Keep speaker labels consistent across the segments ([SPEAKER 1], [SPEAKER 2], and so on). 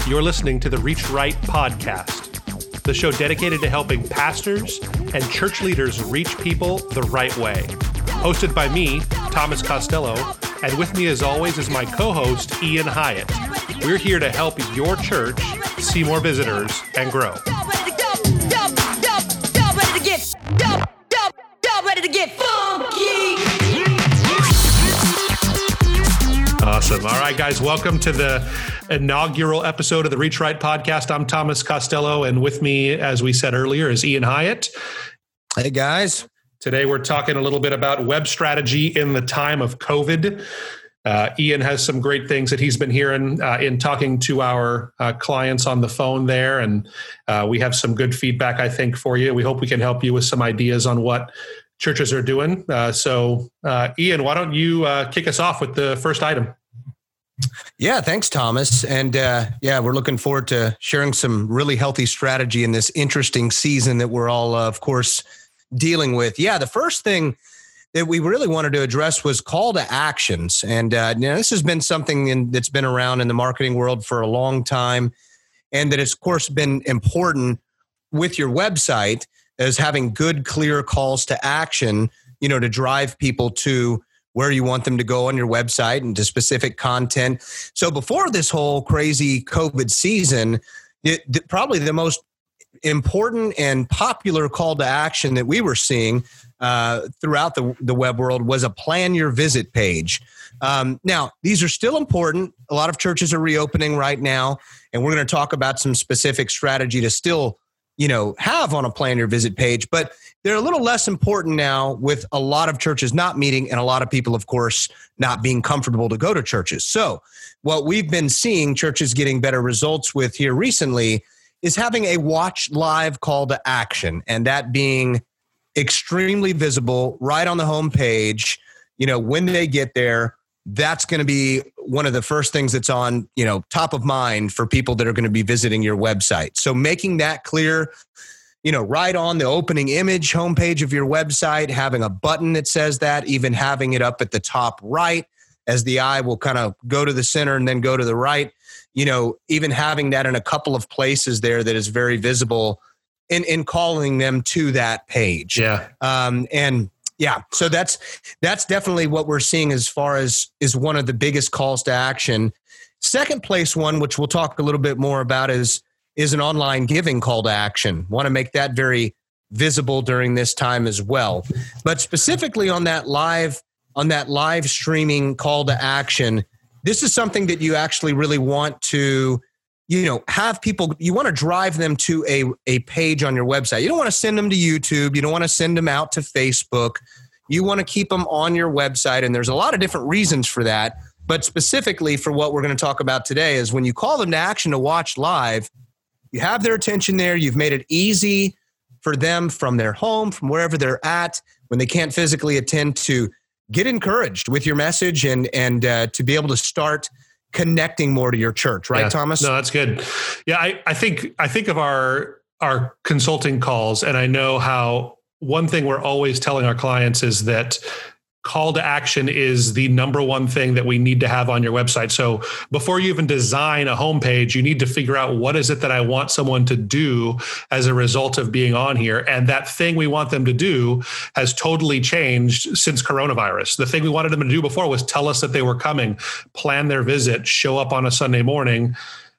[SPEAKER 1] You're listening to the Reach Right podcast, the show dedicated to helping pastors and church leaders reach people the right way. Hosted by me, Thomas Costello, and with me as always is my co-host, Ian Hyatt. We're here to help your church see more visitors and grow.
[SPEAKER 2] Ready to get funky.
[SPEAKER 1] Awesome. All right, guys, welcome to the inaugural episode of the Reach Right podcast. I'm Thomas Costello, and with me, as we said earlier, is Ian Hyatt.
[SPEAKER 3] Hey, guys.
[SPEAKER 1] Today, we're talking a little bit about web strategy in the time of COVID. Ian has some great things that he's been hearing in talking to our clients on the phone there, and we have some good feedback, I think, for you. We hope we can help you with some ideas on what churches are doing. So, Ian, why don't you kick us off with the first item?
[SPEAKER 3] Yeah, thanks, Thomas. And we're looking forward to sharing some really healthy strategy in this interesting season that we're all, of course, dealing with. Yeah, the first thing that we really wanted to address was call to actions. And this has been something that's been around in the marketing world for a long time, and that has, of course, been important with your website as having good, clear calls to action, to drive people to where you want them to go on your website and to specific content. So before this whole crazy COVID season, probably the most important and popular call to action that we were seeing throughout the web world was a plan your visit page. Now, these are still important. A lot of churches are reopening right now, and we're going to talk about some specific strategy to still have on a plan your visit page, but they're a little less important now with a lot of churches not meeting and a lot of people, of course, not being comfortable to go to churches. So what we've been seeing churches getting better results with here recently is having a watch live call to action, and that being extremely visible right on the homepage. When they get there, that's going to be one of the first things that's on, top of mind for people that are going to be visiting your website. So making that clear, right on the opening image homepage of your website, having a button that says that, even having it up at the top right as the eye will kind of go to the center and then go to the right, even having that in a couple of places there that is very visible in calling them to that page.
[SPEAKER 1] Yeah.
[SPEAKER 3] So that's definitely what we're seeing as far as is one of the biggest calls to action. Second place one, which we'll talk a little bit more about, is an online giving call to action. Want to make that very visible during this time as well. But specifically on that live streaming call to action, this is something that you actually really want to have people, you want to drive them to a page on your website. You don't want to send them to YouTube. You don't want to send them out to Facebook. You want to keep them on your website. And there's a lot of different reasons for that. But specifically for what we're going to talk about today is when you call them to action to watch live, you have their attention there. You've made it easy for them from their home, from wherever they're at, when they can't physically attend, to get encouraged with your message and to be able to start connecting more to your church, right, Thomas?
[SPEAKER 1] No, that's good. Yeah, I think of our consulting calls, and I know how one thing we're always telling our clients is that call to action is the number one thing that we need to have on your website. So before you even design a homepage, you need to figure out what is it that I want someone to do as a result of being on here. And that thing we want them to do has totally changed since coronavirus. The thing we wanted them to do before was tell us that they were coming, plan their visit, show up on a Sunday morning.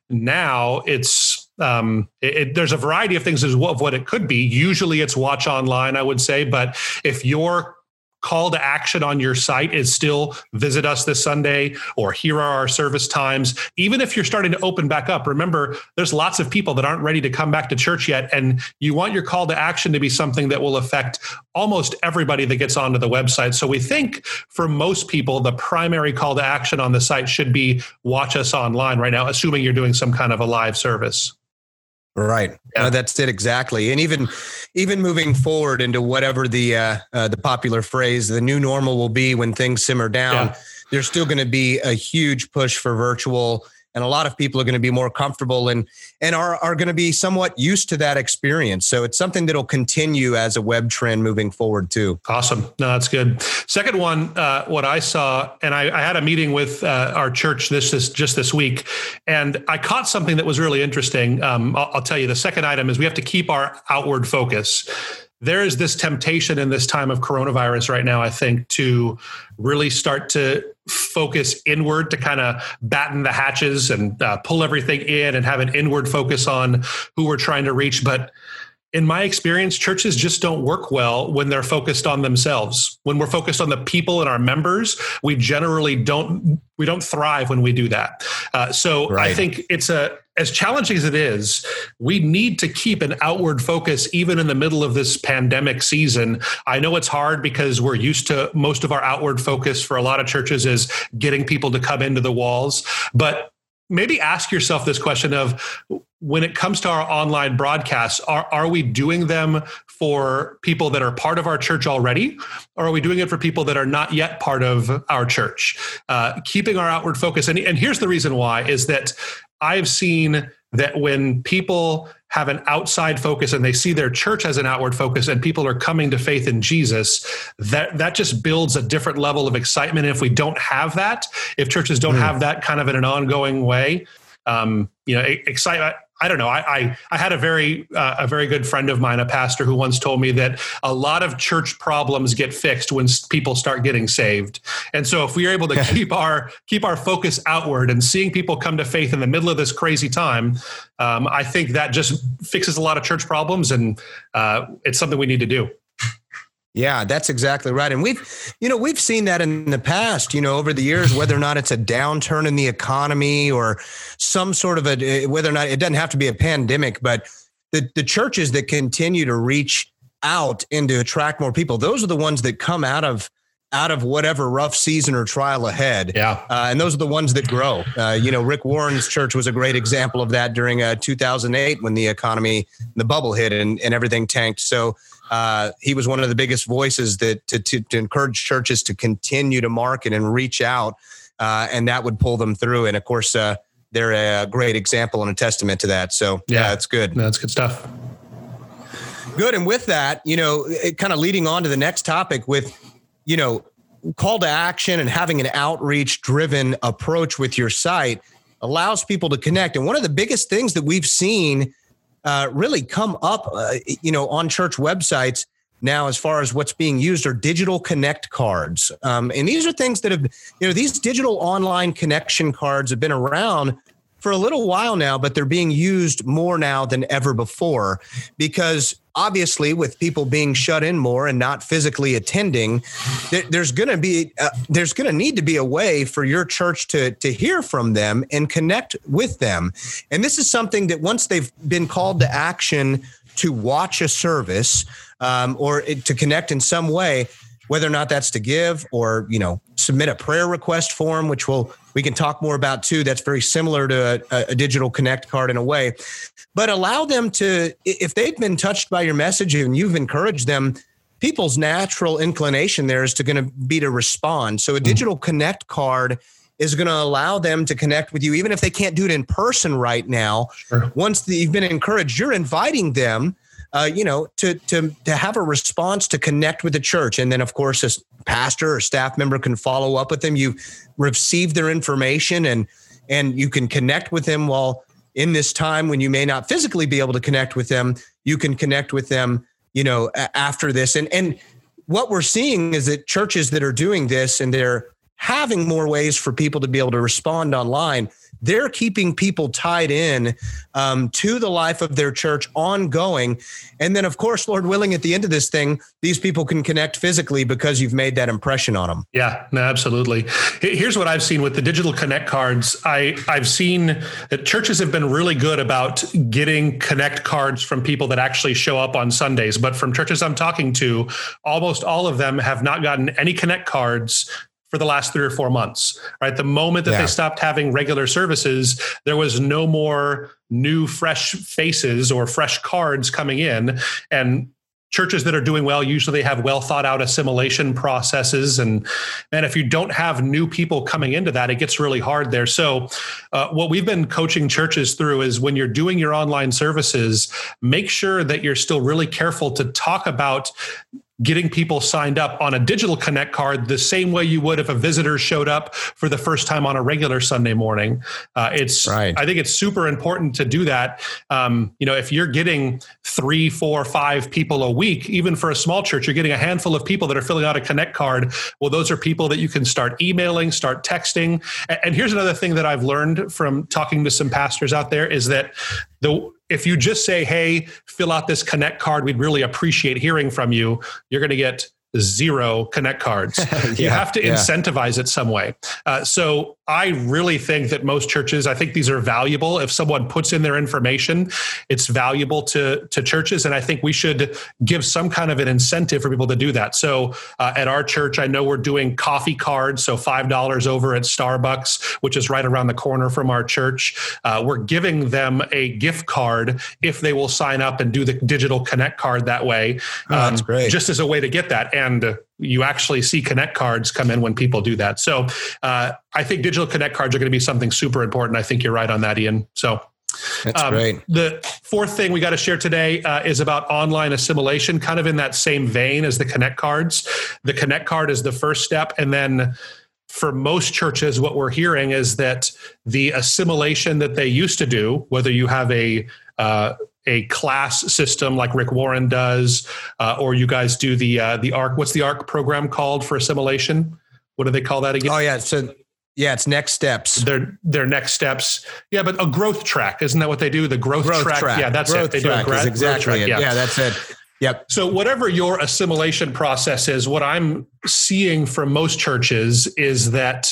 [SPEAKER 1] Now it's there's a variety of things of what it could be. Usually it's watch online, I would say. But if your call to action on your site is still visit us this Sunday, or here are our service times. Even if you're starting to open back up, remember, there's lots of people that aren't ready to come back to church yet. And you want your call to action to be something that will affect almost everybody that gets onto the website. So we think for most people, the primary call to action on the site should be watch us online right now, assuming you're doing some kind of a live service.
[SPEAKER 3] Right.
[SPEAKER 1] Yeah.
[SPEAKER 3] No, that's it exactly. And even moving forward into whatever the popular phrase, the new normal will be when things simmer down, there's still going to be a huge push for virtual And a lot of people are going to be more comfortable and are going to be somewhat used to that experience. So it's something that'll continue as a web trend moving forward too.
[SPEAKER 1] Awesome. No, that's good. Second one, what I saw, and I had a meeting with our church just this week, and I caught something that was really interesting. I'll tell you, the second item is we have to keep our outward focus. There is this temptation in this time of coronavirus right now, I think, to really start to focus inward, to kind of batten the hatches and pull everything in and have an inward focus on who we're trying to reach. But in my experience, churches just don't work well when they're focused on themselves. When we're focused on the people and our members, we generally don't thrive when we do that. I think it's as challenging as it is, we need to keep an outward focus even in the middle of this pandemic season. I know it's hard because we're used to most of our outward focus for a lot of churches is getting people to come into the walls, but maybe ask yourself this question of, when it comes to our online broadcasts, are we doing them for people that are part of our church already? Or are we doing it for people that are not yet part of our church? Keeping our outward focus. And here's the reason why, is that I've seen that when people have an outside focus and they see their church as an outward focus and people are coming to faith in Jesus, that just builds a different level of excitement. And if we don't have that, if churches don't have that kind of in an ongoing way, excitement. I don't know. I had a very good friend of mine, a pastor, who once told me that a lot of church problems get fixed when people start getting saved. And so if we are able to keep our focus outward and seeing people come to faith in the middle of this crazy time, I think that just fixes a lot of church problems, and it's something we need to do.
[SPEAKER 3] Yeah, that's exactly right. And we've seen that in the past, over the years, whether or not it's a downturn in the economy or some sort of whether or not it doesn't have to be a pandemic, but the churches that continue to reach out and to attract more people, those are the ones that come out of whatever rough season or trial ahead.
[SPEAKER 1] Yeah.
[SPEAKER 3] And those are the ones that grow. Rick Warren's church was a great example of that during 2008 when the economy, the bubble hit and everything tanked. So he was one of the biggest voices that to encourage churches to continue to market and reach out, and that would pull them through. And of course, they're a great example and a testament to that. So yeah, it's good.
[SPEAKER 1] That's good stuff.
[SPEAKER 3] Good. And with that, kind of leading on to the next topic with, call to action and having an outreach driven approach with your site allows people to connect. And one of the biggest things that we've seen really come up, on church websites now, as far as what's being used, are digital connect cards. And these are things that have, these digital online connection cards have been around for a little while now, but they're being used more now than ever before, because obviously with people being shut in more and not physically attending, there's going to need to be a way for your church to hear from them and connect with them. And this is something that once they've been called to action to watch a service, or to connect in some way, whether or not that's to give or, submit a prayer request form, which we can talk more about too. That's very similar to a digital connect card in a way, but allow them to, if they've been touched by your message and you've encouraged them, people's natural inclination there is to respond. So a digital connect card is going to allow them to connect with you, even if they can't do it in person right now. Sure. Once you've been encouraged, you're inviting them to have a response to connect with the church. And then, of course, a pastor or staff member can follow up with them. You receive their information and you can connect with them while in this time when you may not physically be able to connect with them. You can connect with them, after this. And what we're seeing is that churches that are doing this and they're having more ways for people to be able to respond online, they're keeping people tied in to the life of their church ongoing. And then, of course, Lord willing, at the end of this thing, these people can connect physically because you've made that impression on them.
[SPEAKER 1] Yeah, no, absolutely. Here's what I've seen with the digital connect cards. I've seen that churches have been really good about getting connect cards from people that actually show up on Sundays. But from churches I'm talking to, almost all of them have not gotten any connect cards for the last 3 or 4 months, right? The moment that they stopped having regular services, there was no more new fresh faces or fresh cards coming in. And churches that are doing well, usually they have well thought out assimilation processes. And if you don't have new people coming into that, it gets really hard there. So what we've been coaching churches through is when you're doing your online services, make sure that you're still really careful to talk about getting people signed up on a digital Connect card the same way you would if a visitor showed up for the first time on a regular Sunday morning. I think it's super important to do that. If you're getting 3, 4, 5 people a week, even for a small church, you're getting a handful of people that are filling out a Connect card. Well, those are people that you can start emailing, start texting. And here's another thing that I've learned from talking to some pastors out there is that if you just say, hey, fill out this Connect card, we'd really appreciate hearing from you, you're going to get 0 Connect cards. You have to incentivize it some way. So I really think that most churches, I think these are valuable. If someone puts in their information, it's valuable to churches. And I think we should give some kind of an incentive for people to do that. So at our church, I know we're doing coffee cards. So $5 over at Starbucks, which is right around the corner from our church. We're giving them a gift card if they will sign up and do the digital Connect card that way.
[SPEAKER 3] That's great.
[SPEAKER 1] Just as a way to get that. And you actually see Connect cards come in when people do that. So I think digital Connect cards are going to be something super important. I think you're right on that, Ian. So
[SPEAKER 3] that's great.
[SPEAKER 1] The fourth thing we got to share today is about online assimilation, kind of in that same vein as the Connect cards. The Connect card is the first step. And then for most churches, what we're hearing is that the assimilation that they used to do, whether you have a class system like Rick Warren does, or you guys do the ARC. What's the ARC program called for assimilation? What do they call that again?
[SPEAKER 3] Oh yeah, so it's Next Steps.
[SPEAKER 1] Their Next Steps. Yeah, but a growth track, isn't that what they do? The growth track. Yeah, that's
[SPEAKER 3] growth
[SPEAKER 1] it. They do a
[SPEAKER 3] exactly
[SPEAKER 1] growth track.
[SPEAKER 3] it. Yeah, that's it. Yep.
[SPEAKER 1] So whatever your assimilation process is, what I'm seeing from most churches is that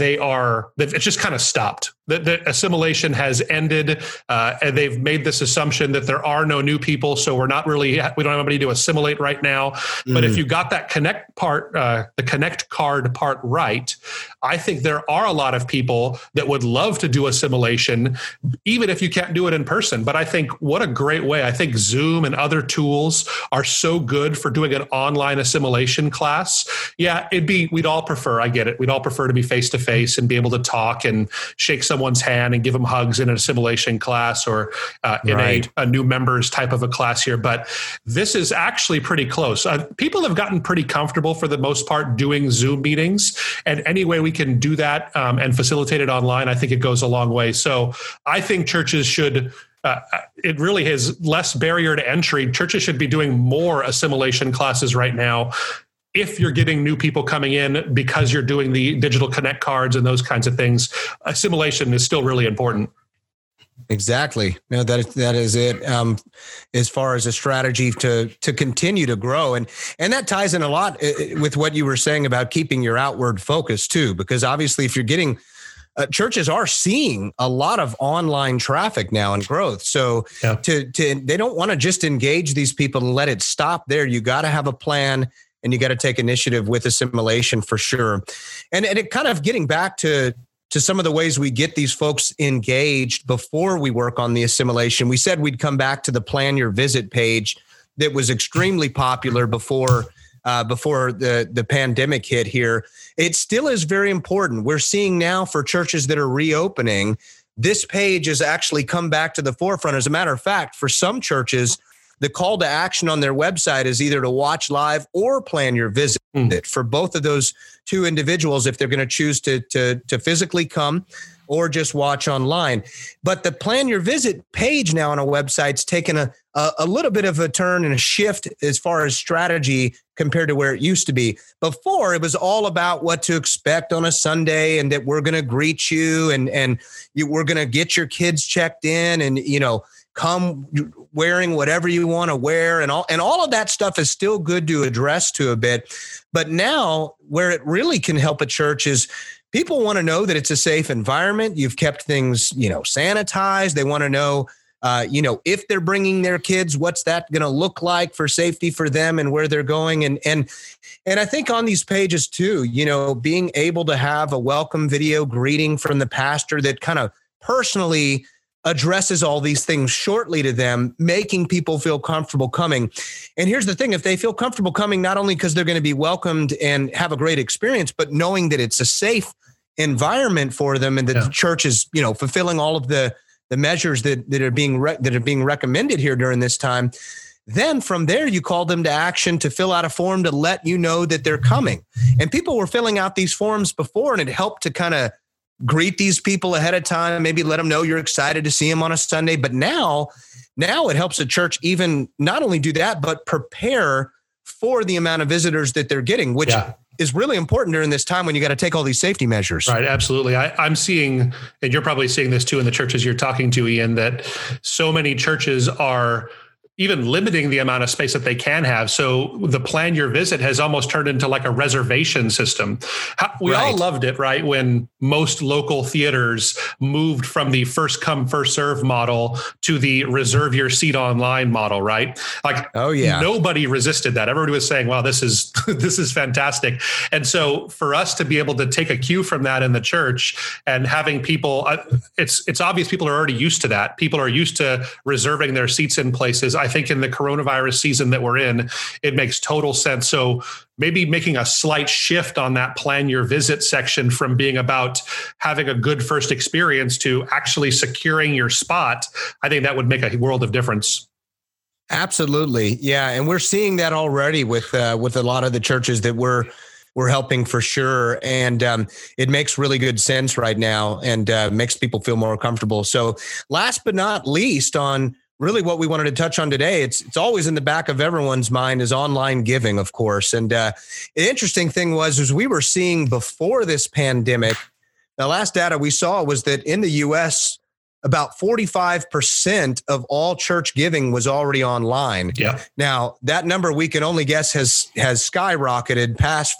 [SPEAKER 1] it's just kind of stopped. The assimilation has ended, and they've made this assumption that there are no new people. So we don't have anybody to assimilate right now. But if you got that Connect part, the Connect card part right, I think there are a lot of people that would love to do assimilation, even if you can't do it in person. But I think what a great way. I think Zoom and other tools are so good for doing an online assimilation class. Yeah, we'd all prefer, I get it. We'd all prefer to be face-to-face and be able to talk and shake someone's hand and give them hugs in an assimilation class or in a new members type of a class here. But this is actually pretty close. People have gotten pretty comfortable for the most part doing Zoom meetings. And any way we can do that and facilitate it online, I think it goes a long way. So I think churches should it really has less barrier to entry. Churches should be doing more assimilation classes right now. If you're getting new people coming in because you're doing the digital Connect cards and those kinds of things, assimilation is still really important.
[SPEAKER 3] Exactly. No, that is it. As far as a strategy to continue to grow, and that ties in a lot with what you were saying about keeping your outward focus too, because obviously, if you're getting churches are seeing a lot of online traffic now and growth. So they don't want to just engage these people and let it stop there. You got to have a plan. And you got to take initiative with assimilation for sure. And it kind of getting back to some of the ways we get these folks engaged before we work on the assimilation. We said we'd come back to the Plan Your Visit page that was extremely popular before the pandemic hit here. It still is very important. We're seeing now for churches that are reopening, this page has actually come back to the forefront. As a matter of fact, for some churches, the call to action on their website is either to watch live or plan your visit for both of those two individuals if they're going to choose to physically come or just watch online. But the Plan Your Visit page now on a website's taken a little bit of a turn and a shift as far as strategy compared to where it used to be. Before, it was all about what to expect on a Sunday and that we're going to greet you and we're going to get your kids checked in and, come wearing whatever you want to wear and all of that stuff is still good to address to a bit. But now where it really can help a church is people want to know that it's a safe environment. You've kept things, sanitized. They want to know, if they're bringing their kids, what's that going to look like for safety for them and where they're going. And I think on these pages too, being able to have a welcome video greeting from the pastor that kind of personally addresses all these things shortly to them, making people feel comfortable coming. And here's the thing, if they feel comfortable coming, not only because they're going to be welcomed and have a great experience, but knowing that it's a safe environment for them and that the church is, fulfilling all of the measures that are being recommended here during this time, then from there, you call them to action to fill out a form to let you know that they're coming. And people were filling out these forms before, and it helped to kind of greet these people ahead of time, maybe let them know you're excited to see them on a Sunday. But now it helps the church even not only do that, but prepare for the amount of visitors that they're getting, which is really important during this time when you got to take all these safety measures.
[SPEAKER 1] Right. Absolutely. I'm seeing, and you're probably seeing this too in the churches you're talking to, Ian, that so many churches are even limiting the amount of space that they can have. So the plan your visit has almost turned into like a reservation system. We all loved it, right? When most local theaters moved from the first come, first serve model to the reserve your seat online model, right? Like, nobody resisted that. Everybody was saying, wow, this is fantastic. And so for us to be able to take a cue from that in the church and having people, it's obvious people are already used to that. People are used to reserving their seats in places. I think in the coronavirus season that we're in, it makes total sense. So maybe making a slight shift on that plan your visit section from being about having a good first experience to actually securing your spot. I think that would make a world of difference.
[SPEAKER 3] Absolutely. Yeah. And we're seeing that already with a lot of the churches that we're helping for sure. And it makes really good sense right now and makes people feel more comfortable. So last but not least on really what we wanted to touch on today, it's always in the back of everyone's mind is online giving, of course. And the interesting thing was we were seeing before this pandemic, the last data we saw was that in the U.S., about 45% of all church giving was already online.
[SPEAKER 1] Yeah.
[SPEAKER 3] Now, that number we can only guess has skyrocketed past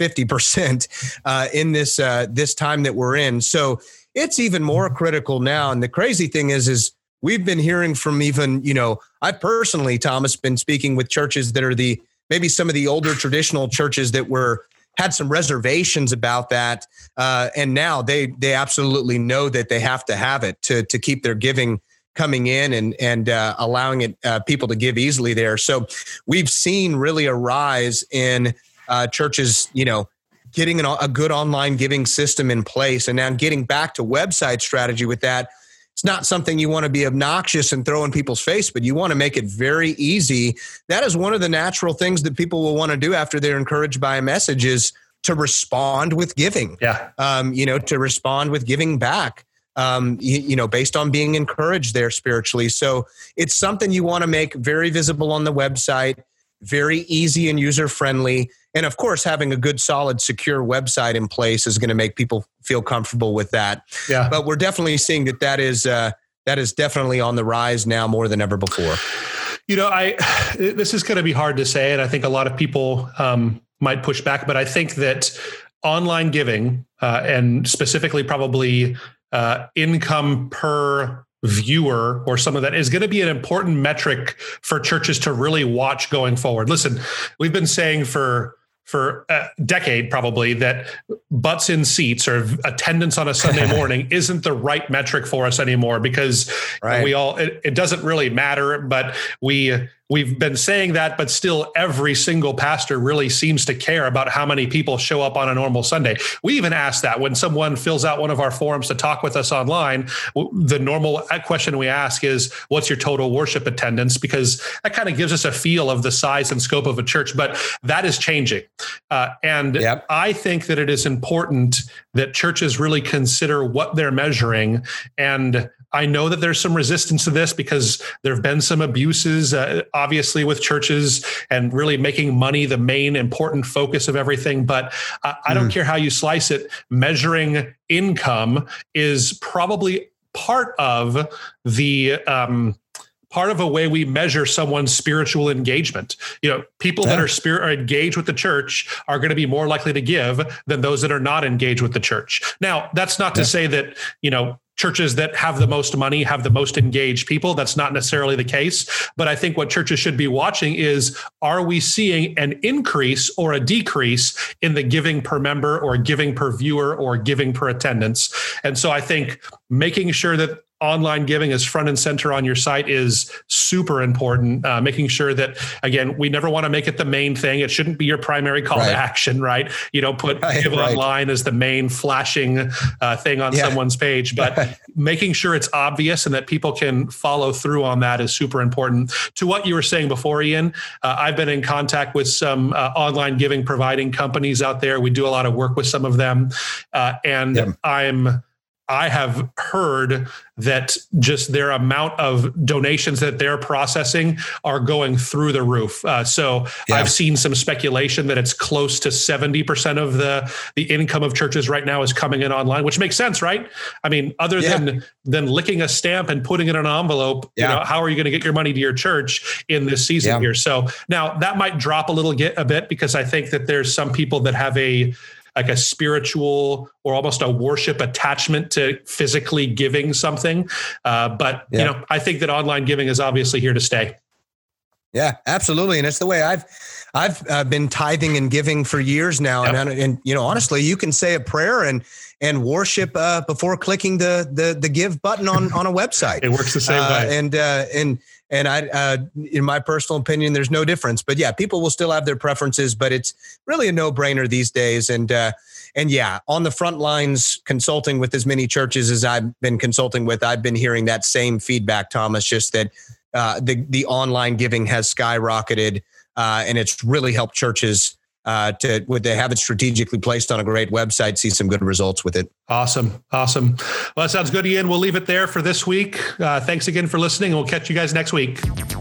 [SPEAKER 3] 50% in this time that we're in. So it's even more critical now. And the crazy thing is we've been hearing from even, I personally, Thomas, been speaking with churches that are maybe some of the older traditional churches that had some reservations about that. And now they absolutely know that they have to have it to keep their giving coming in and allowing people to give easily there. So we've seen really a rise in churches, getting a good online giving system in place. And now getting back to website strategy with that, it's not something you want to be obnoxious and throw in people's face, but you want to make it very easy. That is one of the natural things that people will want to do after they're encouraged by a message is to respond with giving.
[SPEAKER 1] Yeah.
[SPEAKER 3] To respond with giving back, based on being encouraged there spiritually. So it's something you want to make very visible on the website, very easy and user-friendly. And of course, having a good, solid, secure website in place is going to make people feel comfortable with that. Yeah. But we're definitely seeing that is definitely on the rise now more than ever before.
[SPEAKER 1] This is going to be hard to say, and I think a lot of people might push back, but I think that online giving and specifically probably income per viewer or some of that is going to be an important metric for churches to really watch going forward. Listen, we've been saying for a decade probably that butts in seats or attendance on a Sunday morning isn't the right metric for us anymore because it doesn't really matter, but we've been saying that, but still every single pastor really seems to care about how many people show up on a normal Sunday. We even ask that when someone fills out one of our forums to talk with us online, the normal question we ask is, what's your total worship attendance? Because that kind of gives us a feel of the size and scope of a church, but that is changing. I think that it is important that churches really consider what they're measuring. And I know that there's some resistance to this because there have been some abuses, obviously, with churches and really making money the main important focus of everything. But I don't care how you slice it. Measuring income is probably part of a way we measure someone's spiritual engagement. People that are engaged with the church are going to be more likely to give than those that are not engaged with the church. Now, that's not to say that, churches that have the most money have the most engaged people. That's not necessarily the case. But I think what churches should be watching is, are we seeing an increase or a decrease in the giving per member or giving per viewer or giving per attendance? And so I think making sure that online giving is front and center on your site is super important. Making sure that, again, we never want to make it the main thing. It shouldn't be your primary call to action, right? You don't put give online as the main flashing thing on someone's page, but making sure it's obvious and that people can follow through on that is super important. To what you were saying before, Ian, I've been in contact with some online giving providing companies out there. We do a lot of work with some of them. I have heard that just their amount of donations that they're processing are going through the roof. I've seen some speculation that it's close to 70% of the income of churches right now is coming in online, which makes sense, right? I mean, other than licking a stamp and putting it in an envelope, you know, how are you going to get your money to your church in this season here? So now that might drop a bit because I think that there's some people that have a spiritual or almost a worship attachment to physically giving something. But you know, I think that online giving is obviously here to stay.
[SPEAKER 3] Yeah, absolutely. And it's the way I've been tithing and giving for years now. And you know, honestly, you can say a prayer and worship before clicking the give button on a website.
[SPEAKER 1] It works the same way.
[SPEAKER 3] And I, in my personal opinion, there's no difference. But yeah, people will still have their preferences, but it's really a no-brainer these days. And yeah, on the front lines, consulting with as many churches as I've been consulting with, I've been hearing that same feedback, Thomas. Just that the online giving has skyrocketed, and it's really helped churches would they have it strategically placed on a great website, see some good results with it.
[SPEAKER 1] Awesome. Well, that sounds good, Ian. We'll leave it there for this week. Thanks again for listening. We'll catch you guys next week.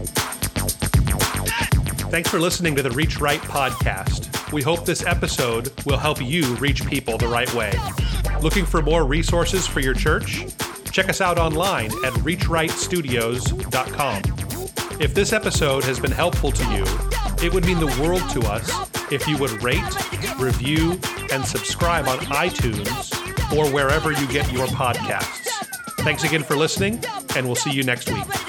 [SPEAKER 1] Thanks for listening to the Reach Right podcast. We hope this episode will help you reach people the right way. Looking for more resources for your church? Check us out online at reachrightstudios.com. If this episode has been helpful to you, it would mean the world to us if you would rate, review, and subscribe on iTunes or wherever you get your podcasts. Thanks again for listening, and we'll see you next week.